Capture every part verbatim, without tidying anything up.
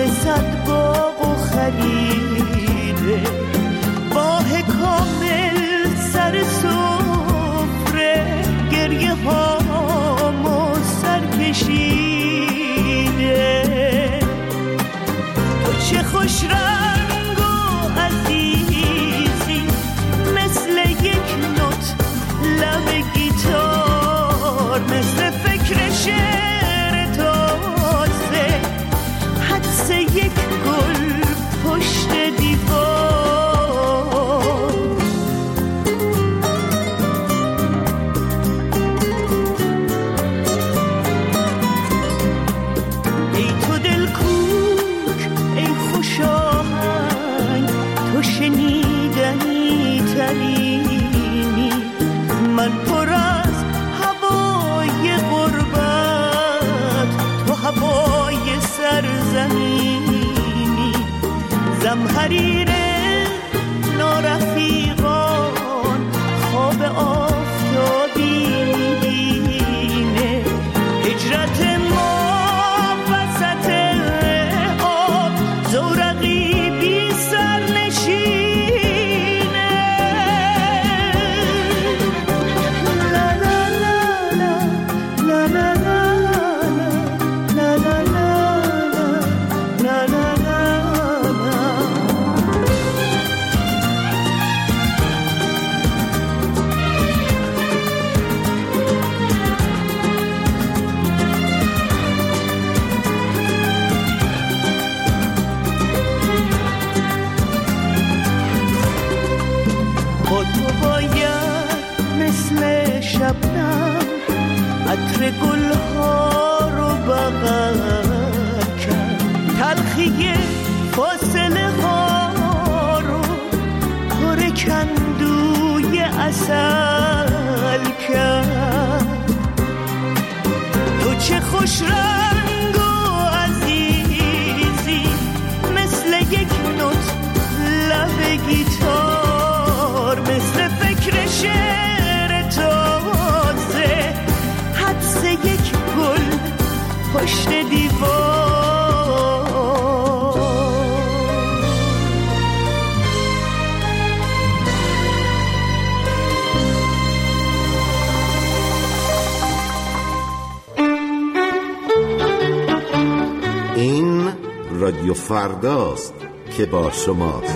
صد باغ و خریده، واه کامل سر سفره، گریه هامو سر کشیده. تو چه خوش رنگ و عزیزی، مثل یک نوت لب گیتار، مثل فکر شعر تازه، حدس یک گل پشت دیوار. ای تو دل کوک، ای خوش آهنگ، تو شنیدنی ترینی، من پر از هوای غربت، تو هوای سرزمینی. زمهریر نارفیقان خواب آفتابی میبینه، هجرت ما وسط آب، زورقی بی سر نشینه. لا لا لا لا لا لا لا لا لا لا لا لا. با تو باید مثل شبنم عطر گلها رو بغل کرد، تلخی فاصله ها رو پر کندوی عسل کرد. تو چه خوش رنگ و عزیزی، مثل یک نوت لب گیتار، مثل فکر شعر تازه، حدس یک گل پشت دیوار. این رادیو فرداست که با شماست.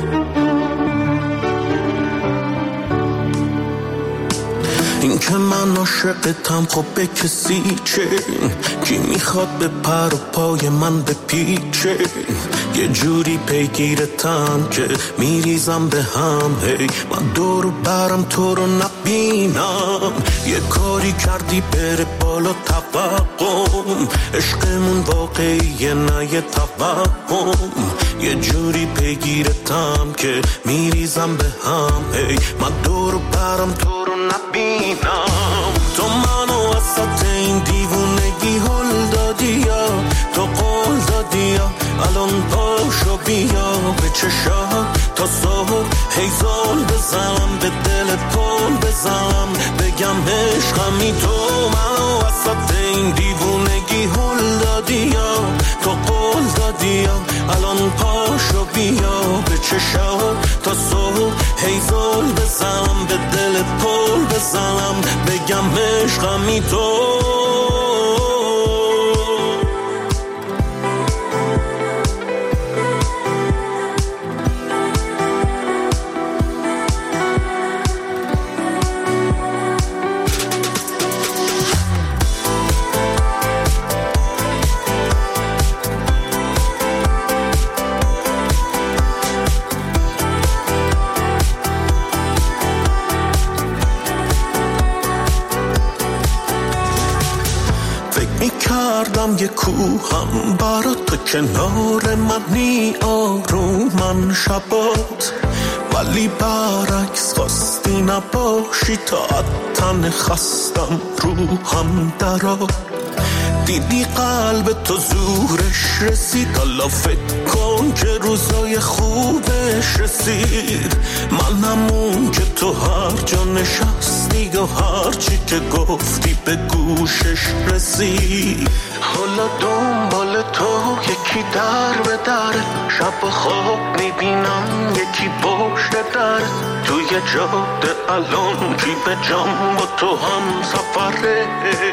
این که من عاشقتم، خب به کسی چه؟ کی میخواد به پر و پای من بپیچه؟ یه جوری پیگیرتم که میریزم به هم، هی من دور برم تو رو نبینم. یه کاری کردی بره بالا توقم، عشقمون واقعیه نه یه توهم. یه جوری پیگیرتم که میریزم به هم، هی من دور برم تو رو نبینم. تو منو وسط این دیوونگی هل دادی یا تو قول دادی یا الان پاشو بیا به چشم تا صبح، هی زال بزنم به دل پل بزنم، بگم عشقمی. تو منو وسط این دیوونگی هل دادی یا تو قول دادی یا الان پاشو بیا به چشم تا صبح، هی زال بزنم به دل پل بزنم، بگم عشقمی. تو کردم یه کوهم برا تو کنار منی آرومن شبات، ولی برعکس خواستی نباشی تا تن خستم روحم درات. دیدی قلب تو زورش رسید، حالا فکر کن که روزای خوبش رسید. منم اون که تو هر جا نشستی و هر چی که گفتی به گوشش رسید. حالا دنبال تو یک یکی در به در، شب خواب میبینم یکی پشت در، توی جاده الان کی به جام با تو هم سفره.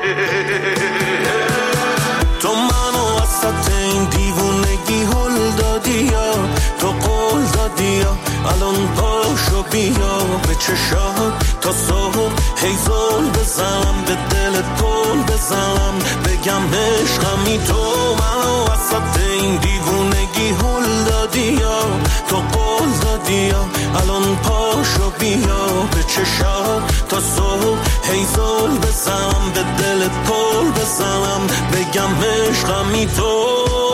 تو منو وسط این دیوونگی هل دادی یا تو قول دادی یا الان پاشو بیا به چشات تا صبح هی زل بزنم به دلت پل بزنم بگم عشقمی. تو منو وسط این دیوونگی هل دادی یا تو قول دادی یا الان پاشو بیا به چشات تا صبح هی زل بزنم به دلت پل بزنم بگم عشقمی. تو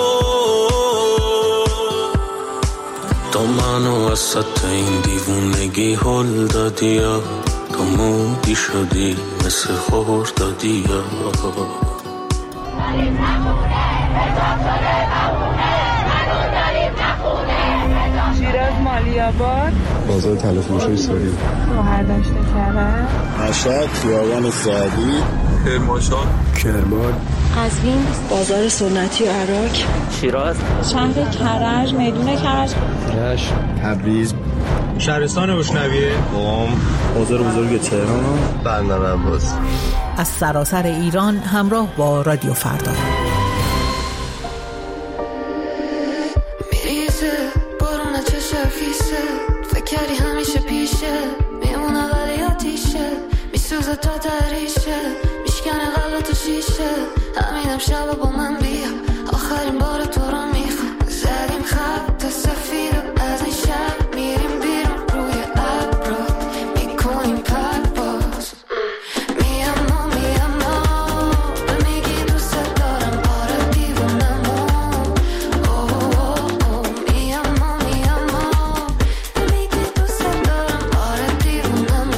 تو منو وسط این دیوونگی هل دادی یا تو مودی شدی مثل خور دادی یا داریم نخونه اضافه نمونه منو داریم نخونه. شیراز مالیاباد، بازار تلافروشای ساری، مهردشت کرم، مشهد خیابان سعدی، کرمانشاه، کرمان، قزوین، بازار سنتی و عراق، شیراز، شهر کرج، میدون کرج، رشت، تبریز، شهرستان بشنویه، قم، بازار بزرگ تهران، بندر عباس. از سراسر ایران همراه با رادیو فردا. میریزه بارون چشم خیسه فکری همیشه پیشه میمونه ولی آتیشه میسوزه تا دریشه میشکنه قلب تو شیشه همینم شب با من بیا آخرین بار تو رو میخوام زدیم خط سفید و از این شب میریم بیرون روی ابرا میکنیم پرواز میام و میام و میگی دوست دارم آره دیوونم میام و میام و میگی دوست دارم آره دیوونم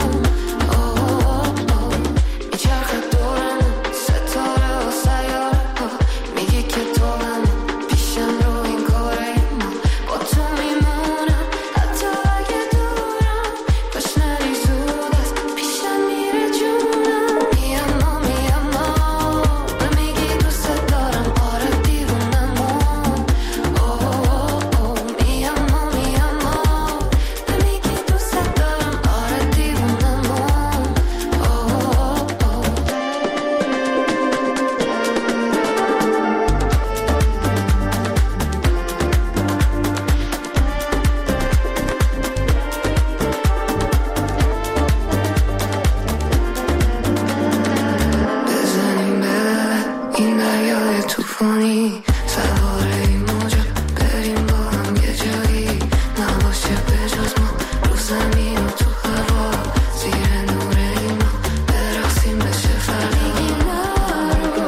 میچرخه دورم ستاره و سیاره میگی که تو هم پیشم رو این کاره با تو میمونم حتی اگه دورم کاش نری زود از پیشم میره جونم میام و میام و میگی دوست دارم آره دیوونم میام و میام و میگی دوست دارم آره دیوونم بزنیم به این دریای توفانی سوار این موجا بریم با هم یه جایی نباشه به جز ما رو زمین و تو هوا زیر نور اینا برقصیم بشه فردا میگی نرو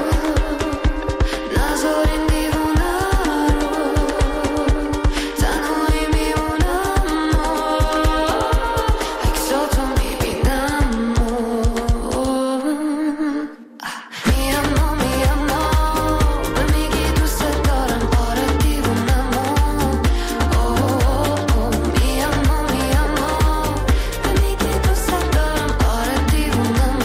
نذار این دیوونه رو تنهایی میمونم عکساتو میبینم میام و میام و میگی دوست دارم آره دیوونم میام و میام و میگی دوست دارم آره دیوونم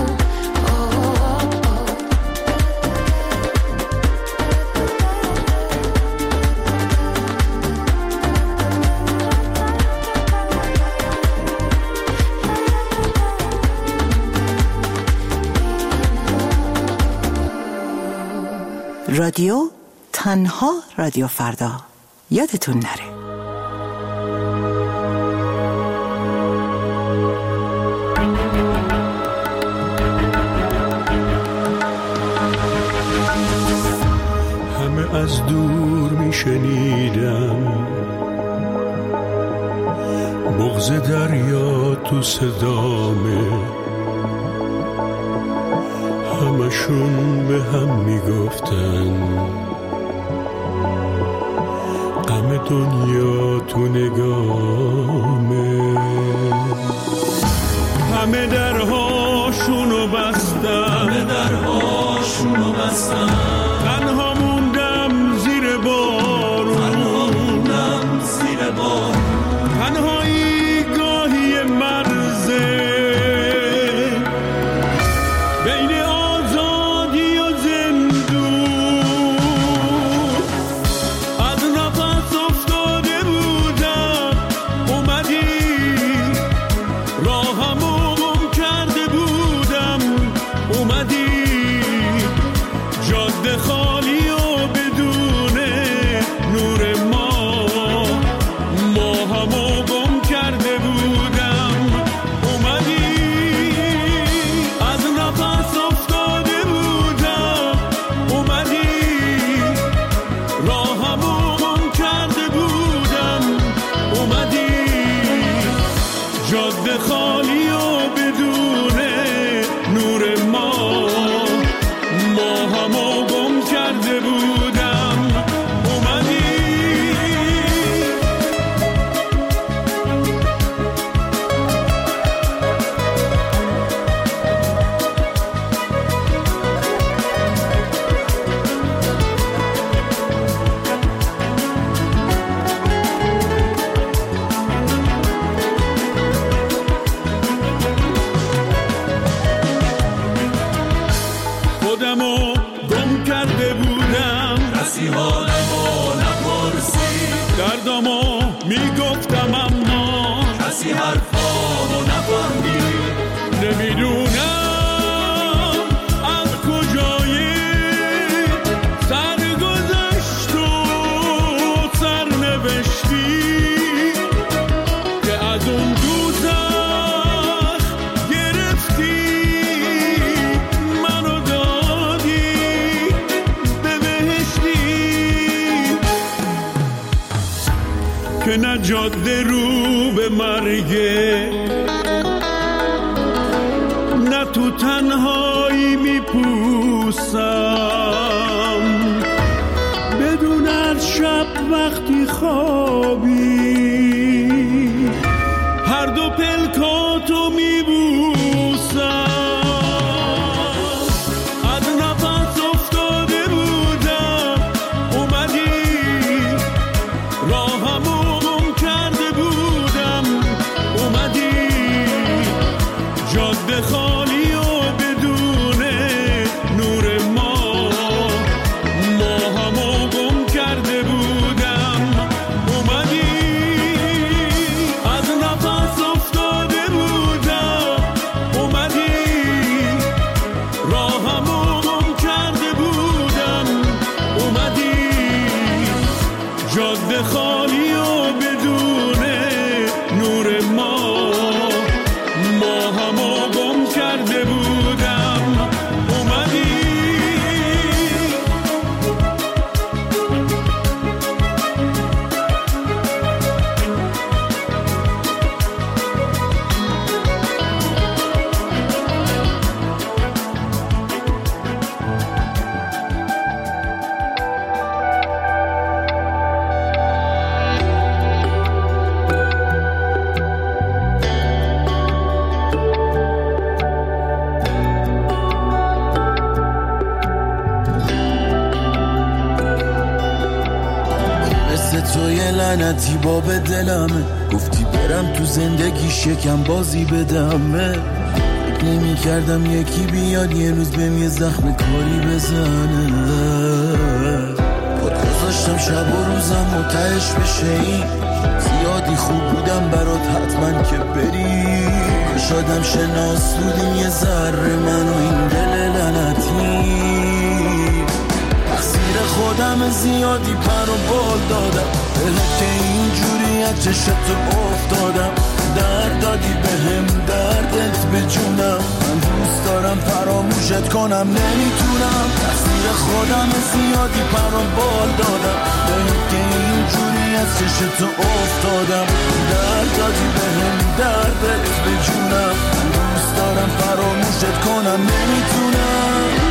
رادیو تنها رادیو فردا، یادتون نره. همه از دور میشنیدم بغض دریا تو صدامه، همشون به هم میگفتن غم دنیا تو نگامه، همه درهاشونو بستن همه درهاشونو بستن تنها موندم زیر بارون تنها موندم زیر بارون تنهایی گاهی مرزه بین آزادی و زندون جاده خالی و بدون نور ما ما همو گم کرده بودم اومدی خودمو گم کرده بودم کسی حالمو نپرسید دردمو میگفتم اما کسی حرفامو نفهمید نمیدونم از کجایی سر گذشت و سر نوشتی که از اون دوزخ گرفتی منو دادی به بهشتی که نه جاده رو به مرگه نه تو تنهایی میپوسم بدون هر شب وقتی خوابی هر دو پلکاتو میبوسم از نفس افتاده بودم اومدی راهمو گم کرده بودم اومدی جاده خالی و بدون نور ما ما همو گم کرده بودم اومدی از نفس افتاده بودم اومدی راهمو گم کرده بودم اومدی جاده خالی و بدون نور ما ما همو گم کرده بودم اومدی مثل تو یه لعنتی باب دلمه گفتی برم تو زندگی شکم بازی بدمه فکر نمی کردم یکی بیاد یه روز بهم یه زخم کاری بزنه خود گذاشتم شب و روزم متعش بشه این زیادی خوب بودم برات حتما که بری شادم شناس بودیم یه ذره من و این دل لعنتی تقصیر خودم زیادی پر و بال دادم بهت که اینجوری از چشت افتادم درد دادی بهم دردت به جونم من دوست دارم فراموشت کنم نمیتونم تقصیر خودم زیادی پر و بال دادم بهت که اینجوری از چشت افتادم درد دادی بهم دردت به جونم من دوست دارم فراموشت کنم نمیتونم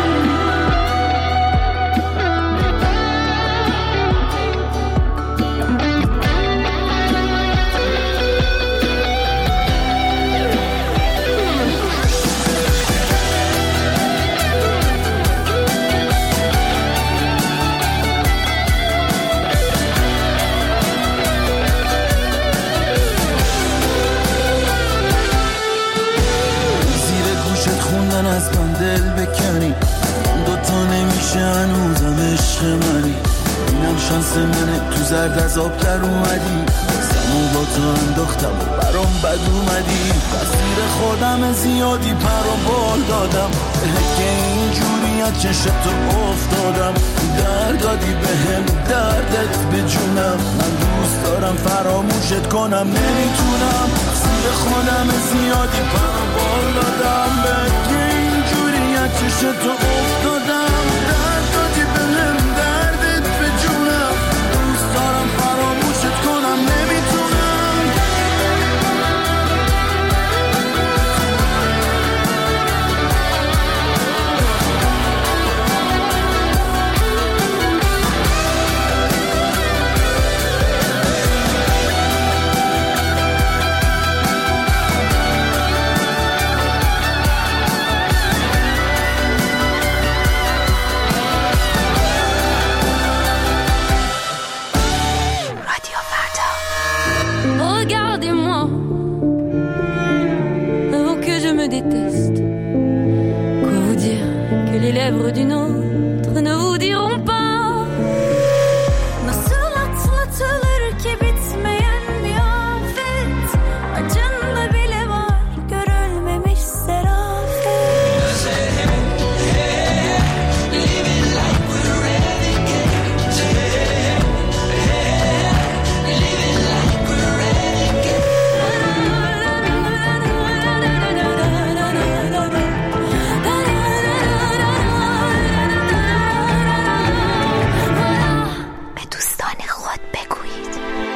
از من دل بکنی دوتا نمیشه هنوزم عشق منی اینم شانس منه تو زرد از آب در اومدی سمو با تو انداختم و برام بد اومدی تقصیر خودم زیادی پر و بال دادم بهت که اینجوری از چشت افتادم درد دادی بهم دردت به جونم من دوست دارم فراموشت کنم نمیتونم تقصیر خودم زیادی پر و بال دادم بهت که اینجوری از چشت افتادم درد دادی بهم دردت به جونم دوست دارم فراموشت کنم نمیتونم lèvres d'une autre ne vous diront pas. Nasıl atlatılır ki bitmeyen bir afet, acında bile var görülmemiş serafet. Living like we're renegades. Living like we're renegades. به دوستان خود بگویید.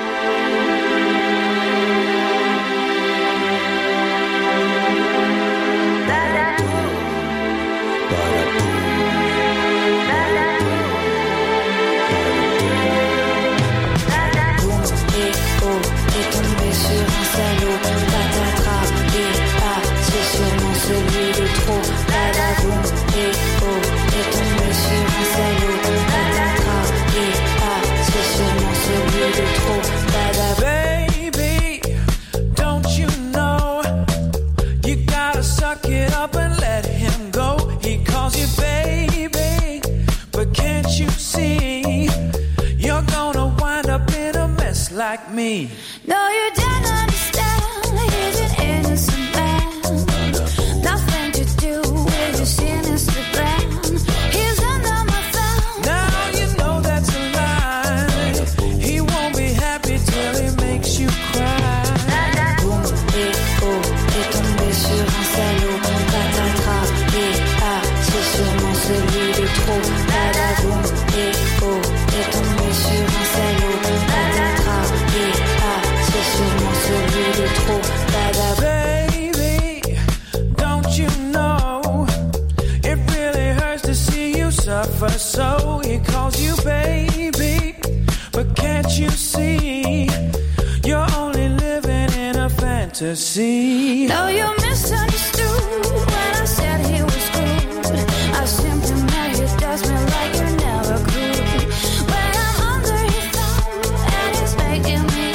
Est tombé sur un salaud, patatras, et ah, c'est sûrement celui de trop. Badaboum, et oh, est tombé sur un salaud, patatras, et ah, c'est sûrement celui de trop. Badaboum. Baby, don't you know you gotta suck it up and let him go. He calls you baby, but can't you see you're gonna wind up in a mess like me? No, you don't understand. He's an innocent man. Nothing to do with your sinister plan. He's under my thumb. Now you know that's a lie. He won't be happy till he makes you cry. Boum, et oh, est tombé sur un salaud. Patatras, et ah, c'est sûrement celui de trop. Badaboum, et oh, est tombé sur un salaud. Patatras, et ah, c'est sûrement celui de trop. Badaboum. Baby, don't you know it really hurts to see you suffer? So he calls you baby, but can't you see you're only living in a fantasy? No, you misunderstood when I said he was good. I simply meant he does me like you never could. When I'm under his thumb and he's making me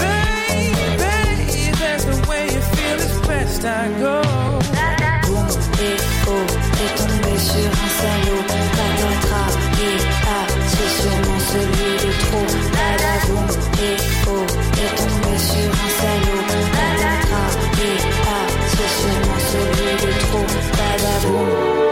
Baby, that's the way you feel, it's best I go. boum, et oh, est tombé sur un salaud. Patatras, et ah, c'est sûrement celui de trop. Badaboum, et oh, est tombé sur un salaud. Patatras, et ah, c'est sûrement celui de trop. Badaboum.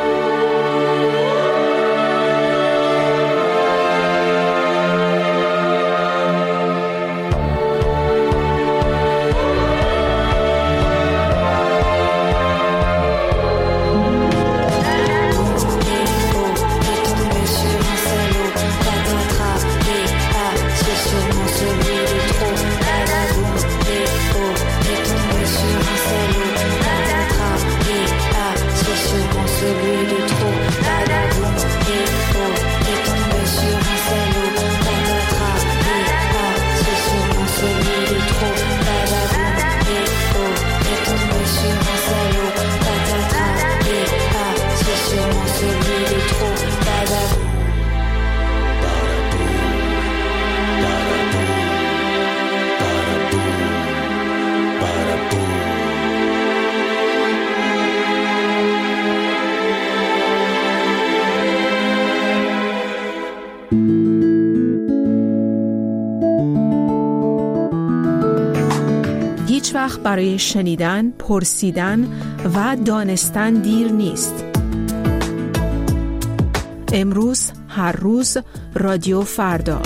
هیچ وقت برای شنیدن، پرسیدن و دانستن دیر نیست. امروز، هر روز، رادیو فردا.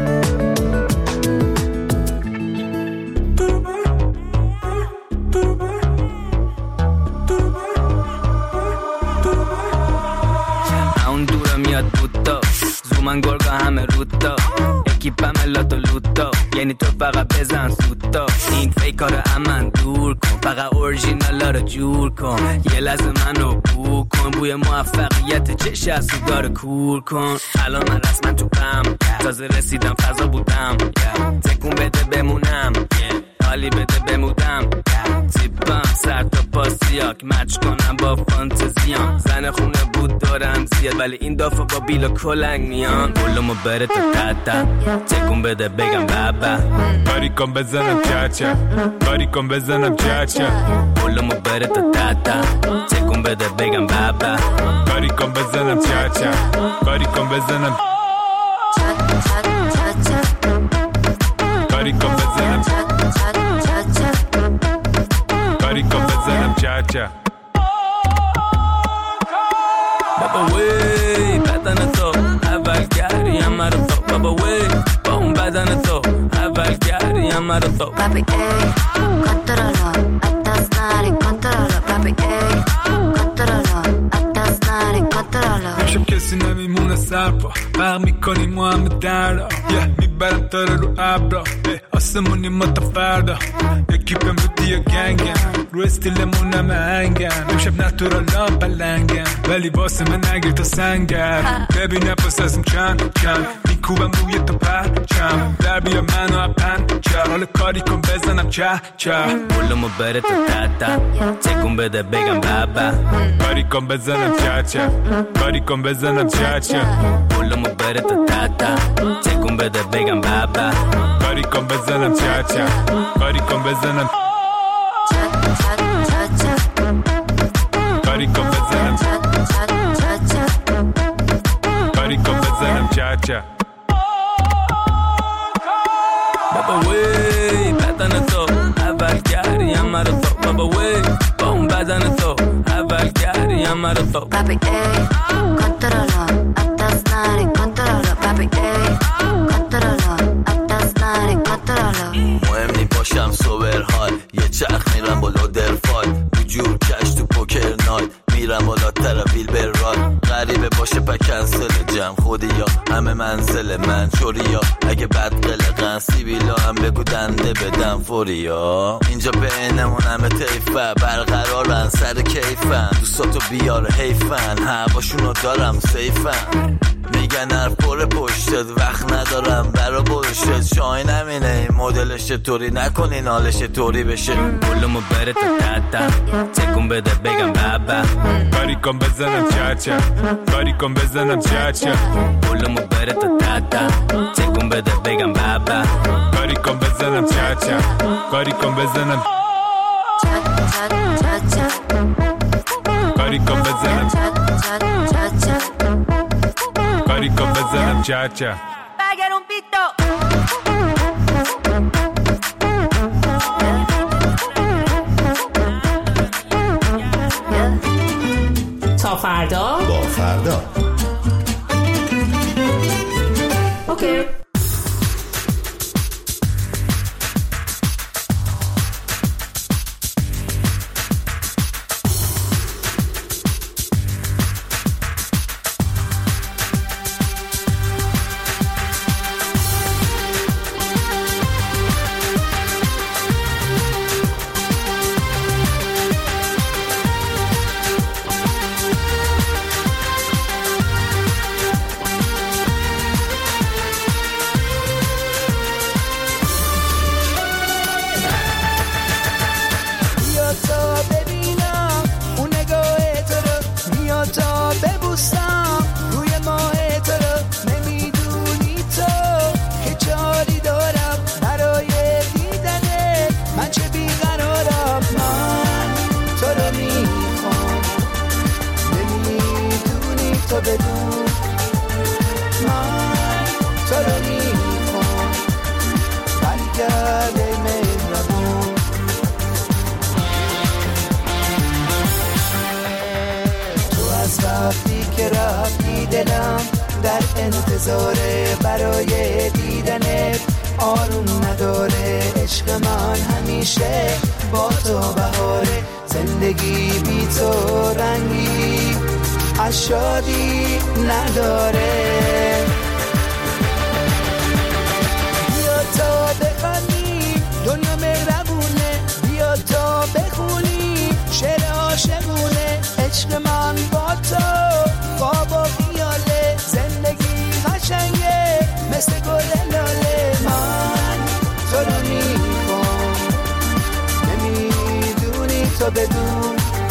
اون دور میاد بودا زومن گرگا همه رودا اکیپم لاتو لوتا یعنی تو فقط بزن سوتا این فیکار امن دور کن فقط اورژینالا رو جور کن یه لحظه منو بو کن بوی موفقیت چش از سوگار کور کن الان من رسما تو پم تازه رسیدم فضا بودم تکون بده بمونم حالی بده بمودم زیبم سر تا پاسی فانتزیا که مچ کنم با فانتزیام. زن خونه بود دارم زیاد ولی این دفعه با بیلا کلنگ میان. گلمو بره تا تتا تکون بده بگم بابا. کاری کن بزنم چاچا، کاری کن بزنم چاچا. گلمو بره تا تتا تکون بده بگم بابا. کاری کن بزنم چاچا، کاری کن بزنم کاری کن بزنم کاری کن بزنم چاچا. بابا وی بدن تو اول گریم مرا تو. بابا وی با اون بدن تو اول گریم مرا تو. Papi ey, controlo, atas nari controlo. Papi ey, controlo, atas nari controlo. امشب کسی نمیمونه سرپا، برق میکنیم ما همه دردا. یه میبرم تاره رو ابرا، آسمونی ما تا فردا. اکیپم رو دیا گنگم، رو استیلمون همه هنگم. امشب نتورالا بلنگم ولی واسه من نگیر تا سنگر. ببین نفس ازم چند چند میکوبم روی تا پرچم. در بیا منو اپن چه حال کاری کن بزنم چه چه. گلمو بره تا تتا تکون بده بگم بابا. کاری کن بزنم چه چه، کاری کن بزنم چه چه. گلمو بره تا تتا تکون بده بگم بابا. کاری کن بزنم چه چه، کاری کن بزنم کاری کن بزنم کاری کن بزنم چه چه. بابا وی بدن تو اول گریم مرا تو. بابا وی با اون بدن تو اول گریم مرا تو. Papi ey, controlo, atas nari controlo. Papi ey, controlo, atas nari controlo. مهم نی باشم سوبر های، یه چرخ میرم بالا درفای. تو جور کش تو پوکر نایت میرم بالا ترابیل بر رای. غریبه باشه پا کنسل جمع خودی یا همه منزل من چوری یا. اگه بد قلقن سیبیلا هم بگو دنده بدم فوری یا. اینجا بینمون همه تیفه برقرارن سر کیفن. دوستاتو بیار حیفن هواشونو دارم سیفن. میگن حرف پر پشتت وقت ندارم برا بلشت. شاین همینه این مدلش چطوری نکنین حالش طوری بشه. گلمو بره تا تتا تکون بده بگم بابا. کاری کن بزنم چه چه، کاری کن بزنم چه چه. گلمو بره تا تتا تکون بده بگم بابا. کاری کن بزنم چه چه، کاری کن بزنم کاری کن بزنم کاری کن بزنم چه چه. Pagar un pito. تا فردا با فردا. اوکی. انتظاره برای دیدنت آروم نداره. عشق من همیشه با تو بهاره. زندگی بی تو رنگی از شادی نداره. بیا تا بخوانی دنیا مهربونه. بیا تا بخونی شعر عاشقونه. عشق من با تو خواب و خیاله. زندگی قشنگه مثل گل لاله. من تو رو میخوام نمیدونی تو بدون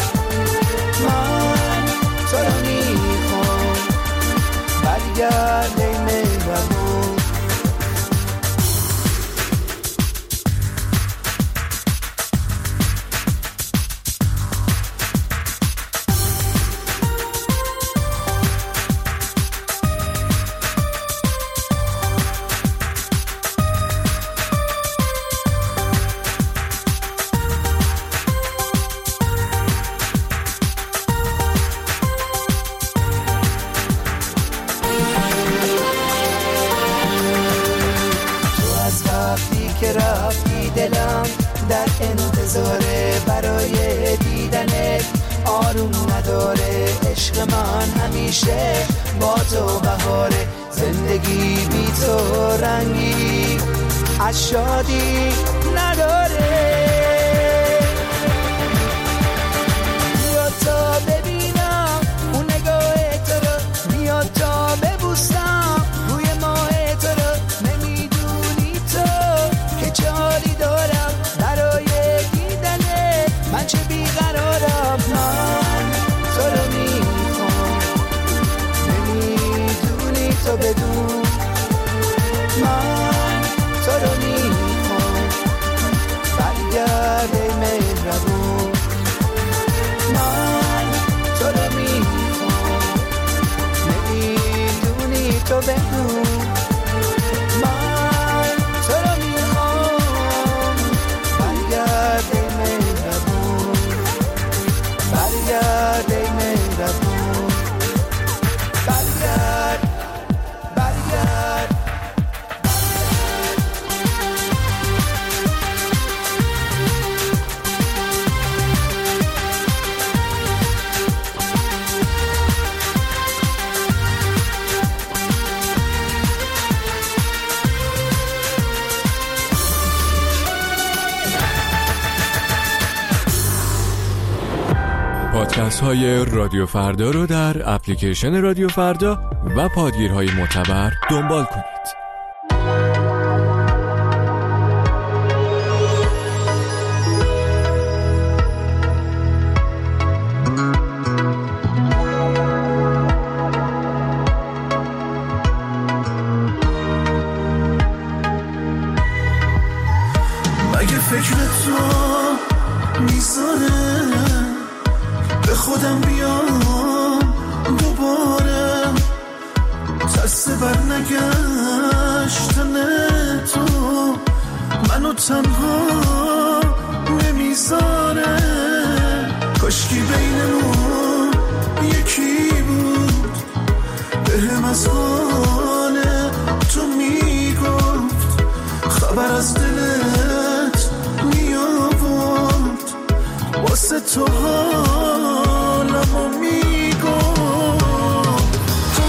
آروم نداره. عشق من همیشه با تو بهاره. زندگی بی تو رنگی از شادی نداره. بیا تا ببینم اون نگاه تو رو، بیا تا ببوسم روی ماه تو رو. نمیدونی تو که چه حالی دارم برای دیدن من، چه بیقرارم. من تو رو میخوام، نمیدونی تو بدون من تو رو میخوام. برگرد ای مهربون، من تو رو میخوام، نمیدونی تو بدون من تو رو میخوام. برگرد ای مهربون، برگرد ای مهربون، برگرد برگرد. پادکست های رادیو فردا رو در اپلیکیشن رادیو فردا و پادگیرهای معتبر دنبال کنید. مگه فکر تو میذاره به خودم بیام دوباره؟ دست بر نگشتن تو منو تنها نمیذاره. کاشکی بینمون یکی بود بهم از حال تو میگفت، خبر از دلت میآورد، واسه تو حالمو میگفت.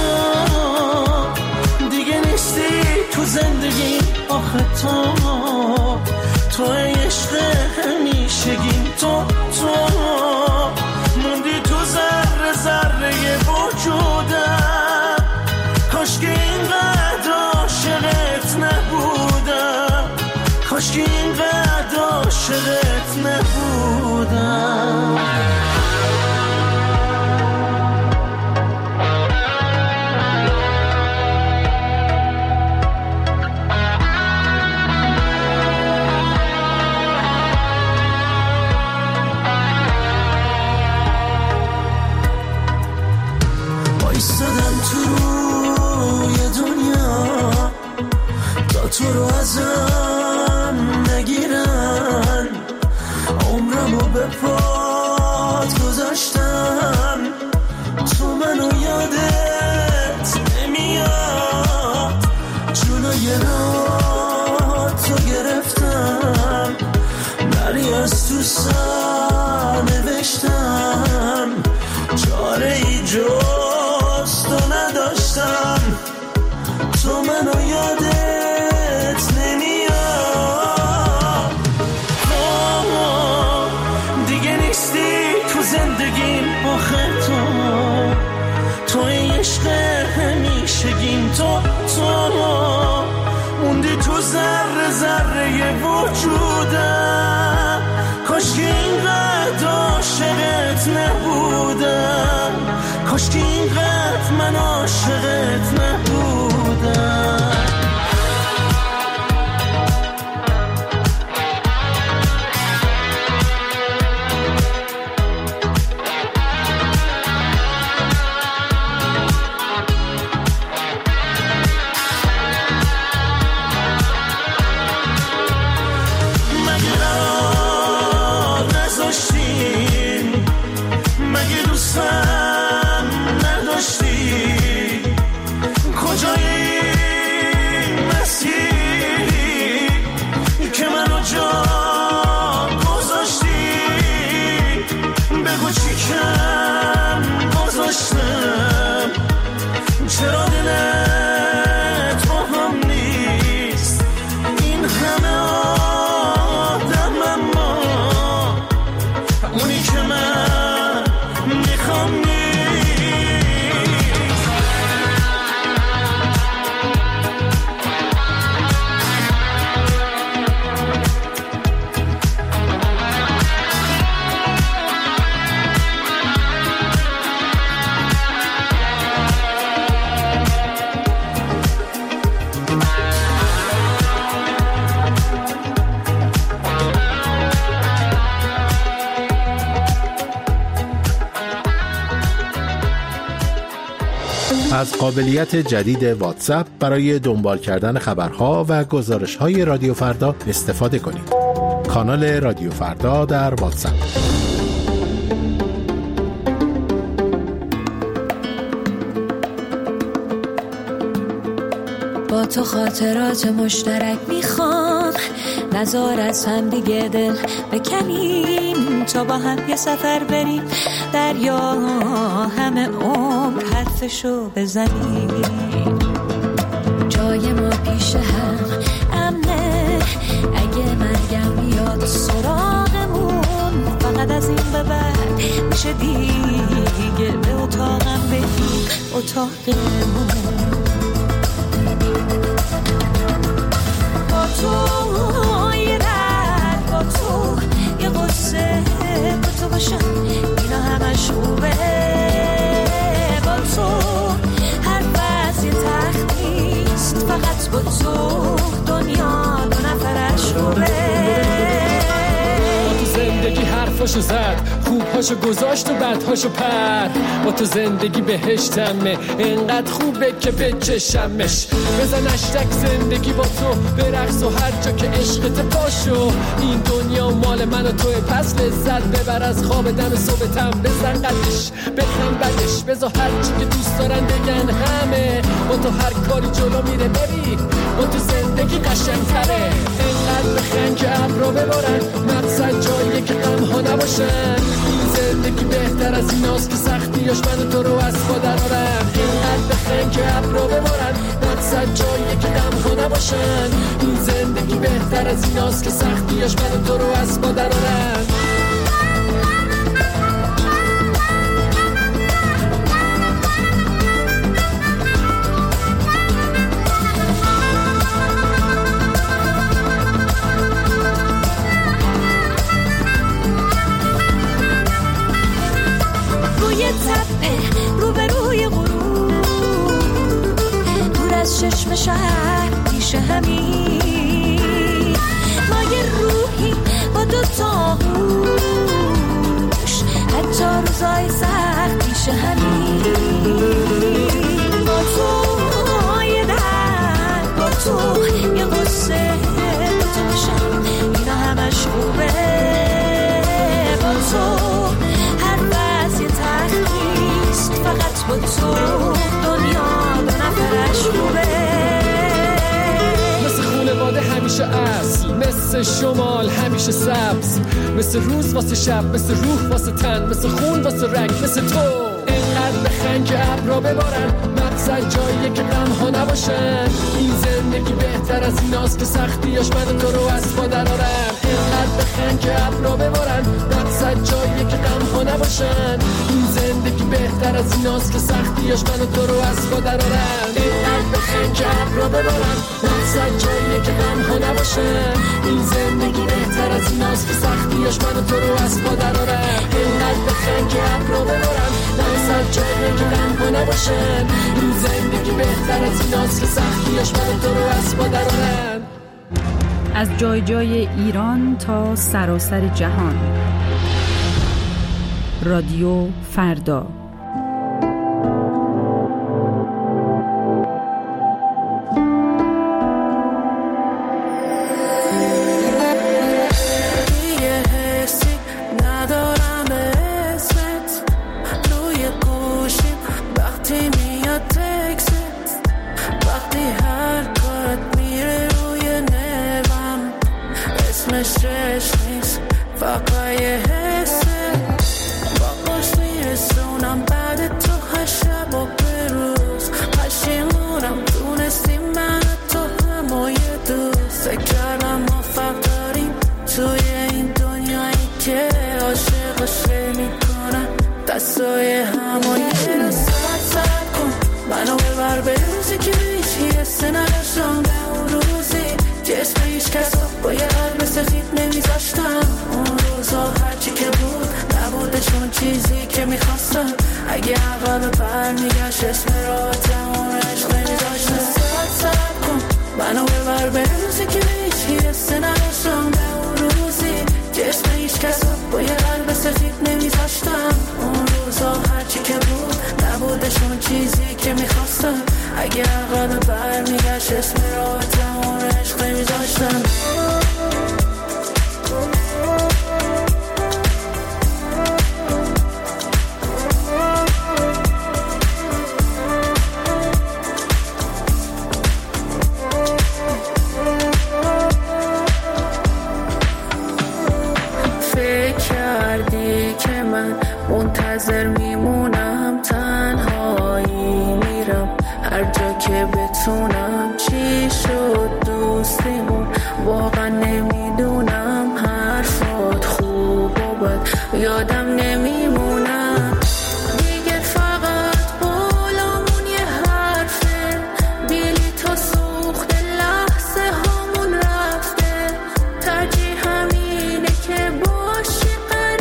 تو دیگه نیستی تو زندگی، آخه تو تو عشق همیشگیم. تو تو موندی تو ذره ذره وجودم. کاش که اینقدر عاشقت نبودم، کاش که اینقدر عاشقت نبودم. وایستادم تو روی دنیا تا تو رو ازم نگیرن. عمرمو به پات گذاشتم، تو منو یادت نمیاد. جلوی راه تو گرفتم، نری از تو سر نوشتم. چاره ای جز تو نداشتم، تو منو یادت نمیاد. دیگه نیستی تو زندگیم، آخه تو تو عشق همیشگیم. تو تو موندی تو ذره ذره وجودم. کاش که اینقدر عاشقت نبودم، کاش که اینقدر من عاشقت نبودم. کجا از قابلیت جدید واتساپ برای دنبال کردن خبرها و گزارش‌های رادیو فردا استفاده کنید. کانال رادیو فردا در واتساپ. با تو خاطرات مشترک میخوام، نزار از هم دیگه دل بکنیم، تا با هم یه سفر بریم دریا همه عمر حرفشو بزنیم. جای ما پیش هم امنه، اگه مرگم بیاد سراغمون، فقط از این به بعد میشه دیگه به اتاقم بریم، اتاقمون. با تو یه درد، با تو یه قصه، با تو باشم اینا همش خوبه. با تو هر وز یه تخت نیست، فقط با تو دنیا دو نفرش روبه. زندگی حرفاشو زد، خوبهاشو گذاشت و بدهاشو پر. با تو زندگی بهشتمه، انقدر خوبه که بچشمش. بزن اشتک زندگی با تو برقص و هر جا که عشقت پاشو. این دنیا مال من و توی، پس لذت ببر از خواب دم صبحتم. بزن قدش بخن بدش، بذار هر چی که دوست دارن بگن همه. با تو هر کاری جلو میره بری، با تو زندگی قشنگتره. انقدر بخن که ابرو ببارن، مقصد جاییه که غم ها نباشن. این زندگی بهتر از ایناست که سختیاش من تو رو از پا درارن. اینقدر بخن که ابرو ببارن، مقصد جاییه که غم ها نباشن. این زندگی بهتر از ایناست که سختیاش من تو رو از پا درارن. روبروی غروب، دور از چشم شهر پیش همین. ما یه روحی با دو تا گوش، حتی روزای سخت پیش همین. با تو یه درد، با تو یه قصه، با تو باشم اینا همش خوبه. با تو هر وز یه تخت، فقط با تو دنیا دو نفرش روبه. مثل خونواده همیشه اصل، مثل شمال همیشه سبز، مثل روز واسه شب، مثل روح واسه تن، مثل خون واسه رنگ، مثل تو. اینقدر بخن که ابرا ببارن، مقصد جاییه که غم ها نباشن. این زندگی بهتر از ایناست که سختیاش من تو رو از پا درارن. اینقدر بخن که ابرا ببارن، مقصد جاییه که غم ها نباشن. این زندگی بهتر از ایناست که سختیاش من تو رو از پا درارن. اینقدر بخن که ابرا ببارن، مقصد جاییه که غم ها نباشن. این زندگی بهتر از ایناست که سختیاش من تو رو از پا درارن. اینقدر بخن که ابرا ببارن، مقصد جاییه که غم ها نباشن. این زندگی بهتر از ایناست که سختیاش من تو رو از پا درارن. از جای جای ایران تا سراسر جهان، رادیو فردا. نبوده نبودشون چیزی که میخواستم. اگه عقل برمیگشت اسم راه تمام عشق نمیذاشتم. منتظر میمونم تنهایی میرم هر جا که بتونم. چی شد دوستیمون واقعا نمیدونم. حرفات خوب و بد یادم نمیمونم. دیگه فقط بالامون یه حرفه. بیلی تا سوخت لحظه هامون رفته. ترجیح همینه که باشی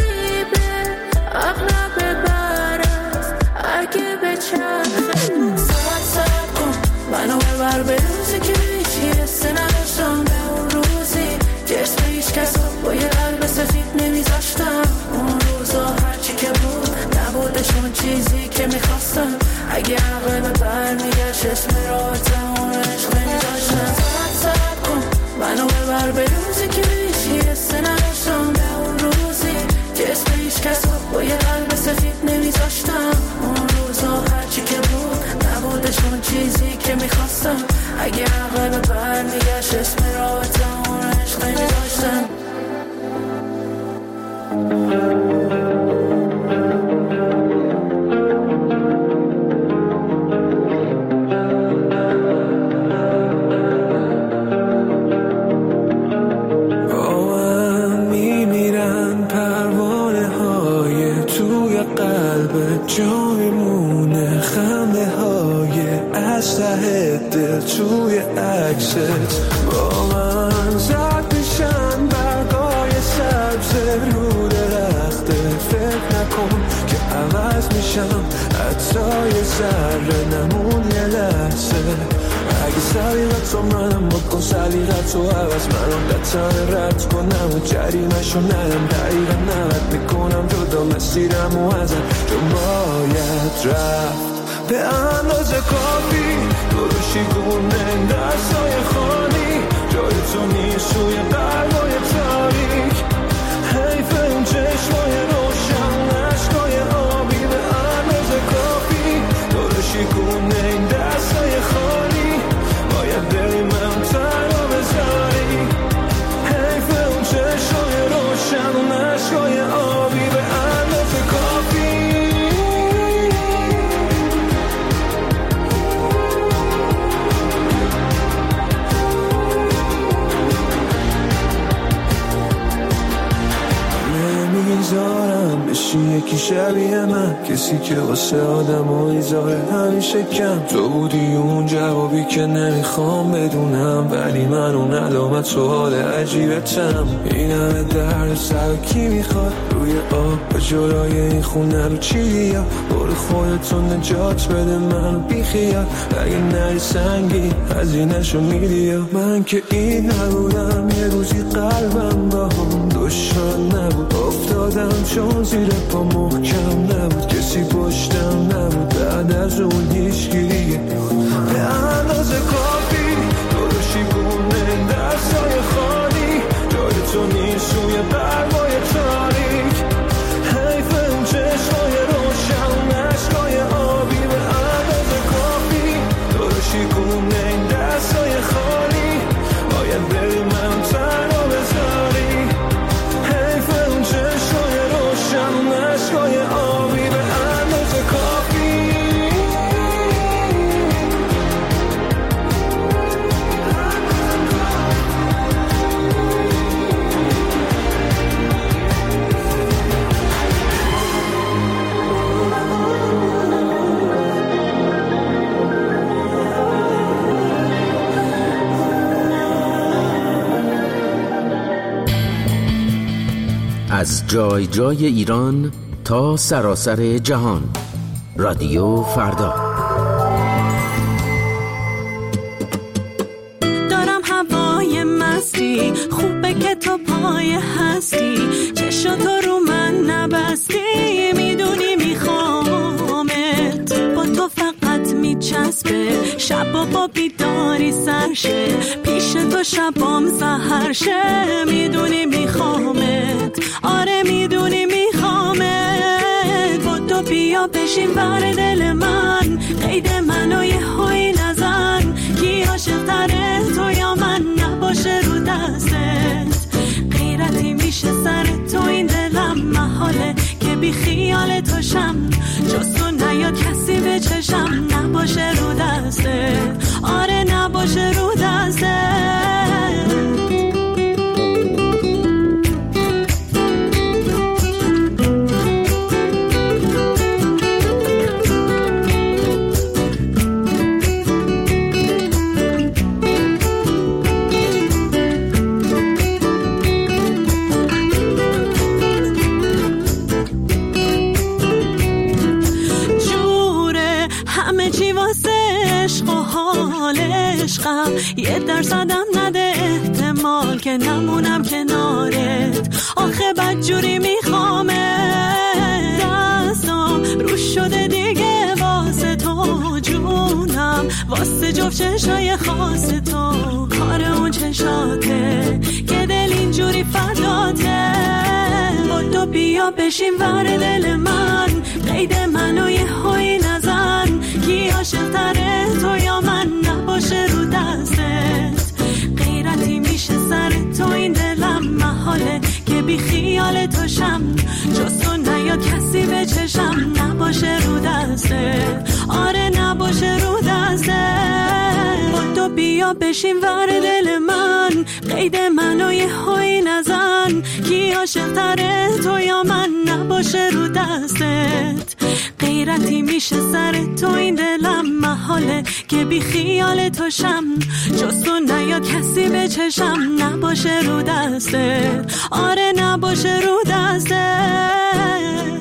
اغلب برست اگه بچرخه. ساعت ساعت کن منو ببر به روزی که هیچی حسه نداشتم. به اون روزی که اسم هیچ کس با یه قلب سفید نمیذاشتم. اون روزا هرچی که بود نبودشون چیزی که میخواستم. اگه عقل برمیگشت اسم راه تمام عشق نمیذاشتم. ساعت ساعت کن منو ببر به روزی که هیچی حسه نداشتم. به اون روزی که اسم هیچ کس با یه قلب سفید نمیذاشتم. اون روزا هرچی که بود نبودشون چیزی که میخواستم. اگه عقل برمیگشت اسم راه تمام عشق نمیذاشتم. جای مونه خنده های از ته دل توی عکست. با من زد میشن برگای سبز رو درخته. فکر نکن که عوض میشم حتی یه ذره نمون یه لحظه. اگه سلیقت رو منم بکن سلیقت رو عوض. منم قطعه رد کنم و جریمشو ندم. دقیقا نوت میکنم جدا مسیرم و ازم. چون باید رفت به اندازه کافی. دروشی گونه دستای خالی. جای تو نیست توی قلبای تاریک. حیف اون چشمای روشن عشقای آبی. به اندازه کافی. دروشی گونه دستای خالی. باید بری من تنها بذاری. حیف اون چشمای روشن عشقای آبی. به اندازه کافی. نمیذارم بشی یکی شبیه من. کسی که واسه آدم و ایزاره همیشه کم. تو بودی اون جوابی که نمیخوام بدونم. ولی من اون علامت سوال عجیبتم. این همه درد سر کی میخواد روی آب به جلوی این خونه رو چی یا برو خودتو نجات بده من بیخیال. اگه نری سنگی هزینه‌شو میدی. من که این نبودم یه روزی قلبم با هم دشمن نبود. افتادم چون زیر پا محکم نبود. کسی پشتم نبود بعد از اون هیچ گیریه. به اندازه کافی. دروشی گونه دستای خالی. جای تو نیست توی قلبای تاریک. حیف اون چشمای روشن عشقای آبی. به اندازه کافی. دروشی گونه دستای خالی. باید بری من تنها بذاری. حیف اون چشمای روشن عشقای آبی. به اندازه کافی. از جای جای ایران تا سراسر جهان. رادیو فردا. دارم هوای مستی. خوبه که تو پای هستی. چشاتو رو من نبستی. میدونی میخوامت. با تو شب و با بیداری سرشه، پیش تو شبام سحر شه. میدونی میخوامت، آره میدونی میخوامت. با تو بیا بشین بر دل من، قید منو یه هایی نزن. کی عاشق تره تو یا من، نباشه رو دستت. غیرتی میشه سر تو این دلم، محاله که بی خیال تو شم. جز تو نیاد کسی به چشم، نباشه رو دستت، آره نباشه رو دستت. یه درصدم نده احتمال که نمونم کنارت. آخه بدجوری میخوامت، دستم رو شده دیگه واسه تو جونم، واسه جفت چشای خاص تو. کار اون چشاته که دل اینجوری فداته. با تو بیا بشین ور دل من، قید منو یه هایی نزن. کی عاشق تره تو یا من، نباشه رو دستت. غیرتی میشه سر تو این دلم، محاله که بی خیال تو شم. جز تو نیاد کسی به چشم، نباشه رو دستت، آره نباشه رو دستت. با تو بیا بشین ور دل من، قید منو یه هایی نزن. کی عاشق تره تو یا من، نباشه رو دستت. غیرتی میشه سر تو این دلم، محاله که بی خیال تو شم. جز تو نیاد کسی به چشم، نباشه رو دستت، آره نباشه رو دستت.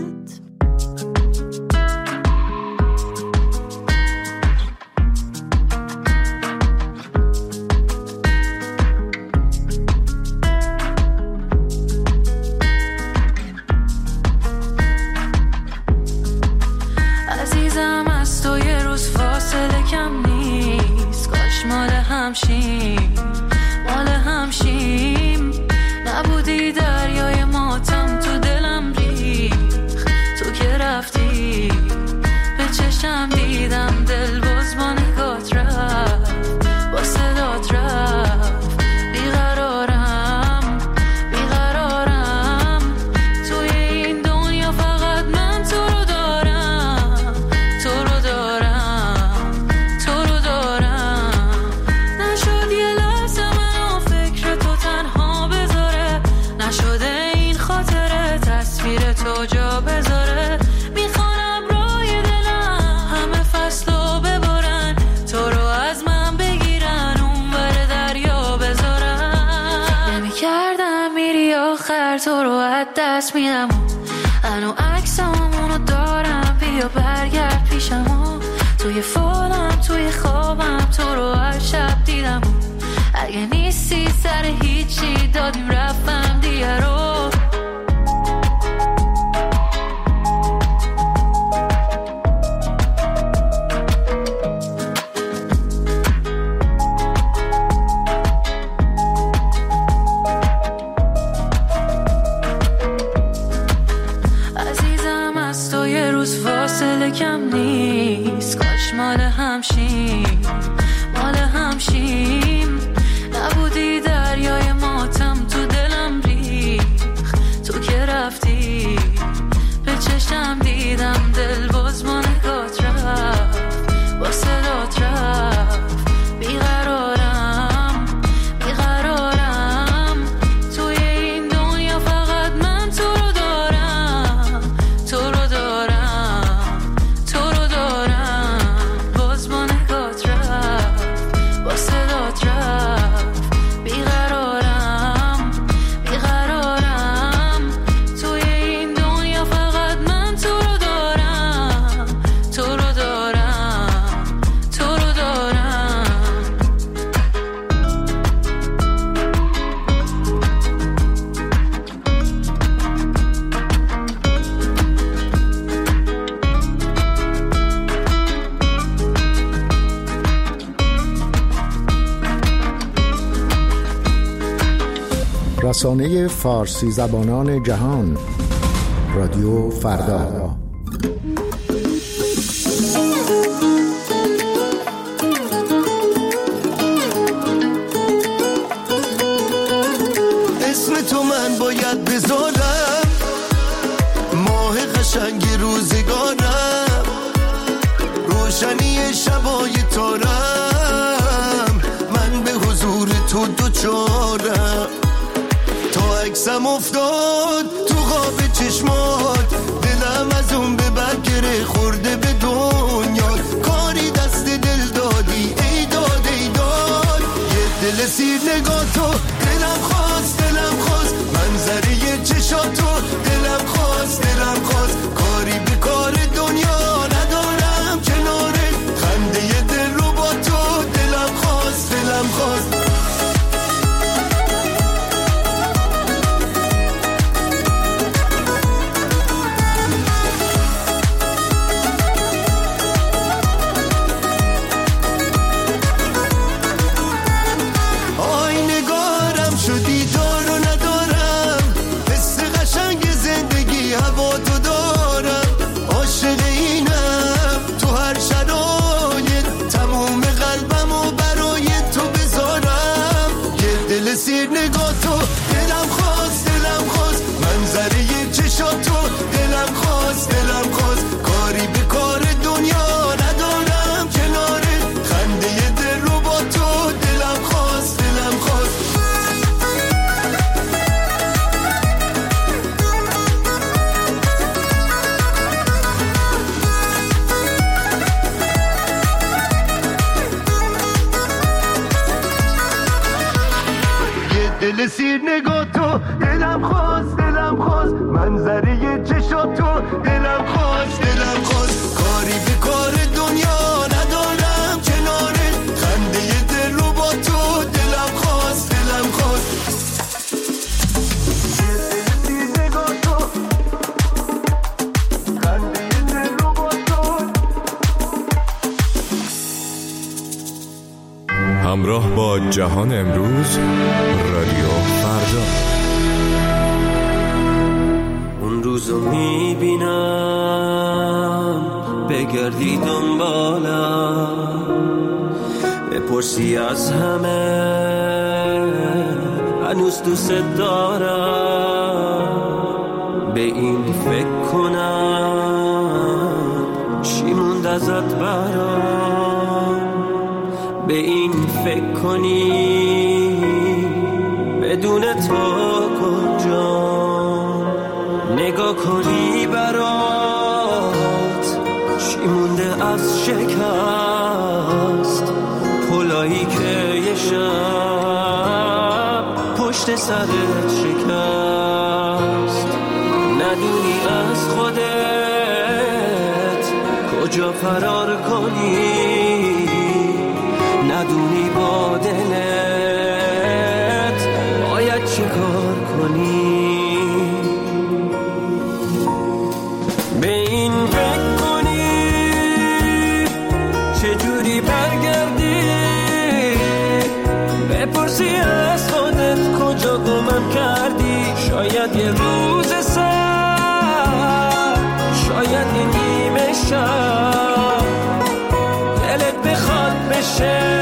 همشیم مال همشیم، نبودی دریای ماتم تو دلم ریخ. تو که رفتی به چشم دیدم، دل باز با نگات رفت، با صدات رفت. بیقرارم بیقرارم توی این دنیا، فقط من تو رو دارم، تو رو دارم، تو رو دارم. نشد یه لحظه منو فکر تو تنها بذاره، نشده این خاطره تصویر تو جا بذاره. میخوانم روی دلم همه فصلو ببارن، تو رو از من بگیرن اون بر دریا بذارن. نمیکردم میری آخر، تو رو از دست میدم. انو عکسامونو دارم، بیا برگرد پیشمو. توی فالم توی خوابم تو رو هر شب دیدم. اگه نیستی سر هیچی دادیم رفتم دیگه رو. عزیزم از تو یه روز فاصله کم نیست، کاش مال همشیم مال همشیم. نبودی دریای ماتم تو دلم ریخ. تو که رفتی به چشم دیدم، دل باز با نگات رفت، با صدات رفت. بیقرارم بیقرارم توی این دنیا، فقط من تو رو دارم، تو رو دارم، تو رو دارم. باز با نگات رفت، با صدات رفت. بیقرارم رسانه فارسی زبانان جهان، رادیو فردا. اسم تو من باید بذارم، ماه قشنگ روزگارم، روشنی شبای تارم، من به حضور تو دوچارم. تا عکسم افتاد تو خواب چشمات، دلم از اون به بگره خورده به دنیا. کاری دست دل دادی ای داد ای داد، یه دل سیر نگاه تو دلم خواست دلم خواست، منظره چشاتو دلم خواست دلم خواست. کاری به کار دنیا ندارم کناره، خنده دل رو با تو دلم خواست دلم خواست. سیر نگاه تو دلم خواست دلم خواست، منظره چشاتو دلم خواست دلم خواست. کاری به کار دنیا ندارم کناره، خنده دل رو با تو دلم خواست دلم خواست. دل سیر نگاه تو دلم خواست دلم خواست، منظره چشاتو دلم خواست دلم خواست. کاری به کار دنیا ندارم کناره، خنده دل رو با تو دلم خواست دلم خواست. دل سیر نگاه تو، خنده دل رو با تو. همراه با جهان امروز، رادیو فردا. اون روزو میبینم بگردی دنبالم، بپرسی از همه هنوز دوست دارم. به این فکر کنم چی موند ازت برام، به این فکر کنی بدون تو کجا، نگاه کنی برات چی مونده از شکست، پلایی که یه شب پشت سرت شکست. ندونی از خودت کجا فرار کنی، ندونی با دلت باید چی کار کنی. به این فکر کنی چجوری برگردی، بپرسی از خودت کجا گمم کردی. شاید یه روز سر، شاید یه نیمه شب، دلت بخواد بشه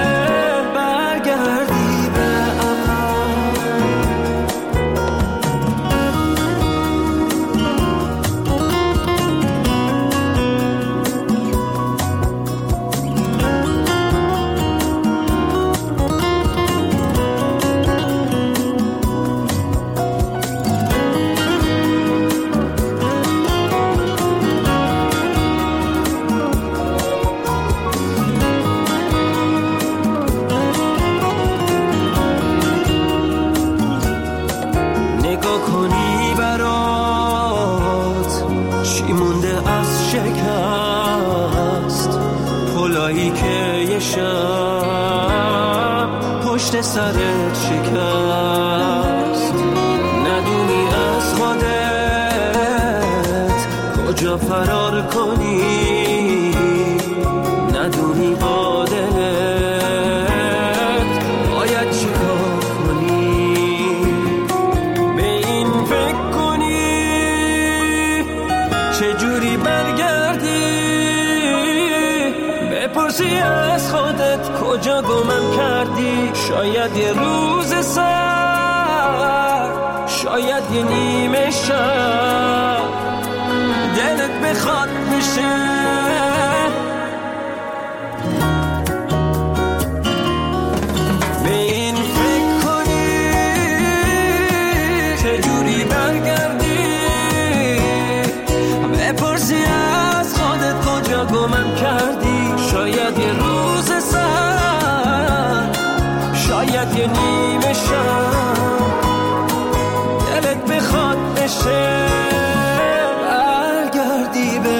سرت شکست. ندونی از خودت کجا فرار کنی، ندونی با دلت باید چیکار کنی. چجوری برگردی؟ بپرسی از خودت کجا گمم کردی. شاید یه روز سر، شاید یه نیمه شب دلت بخواد بشه. به این فکر کنی چجوری برگردی. بپرسی از خودت کجا گمم کردی. شاید یه روز سر، شاید یه نیمه شب دلت بخواد بشه. برگردی به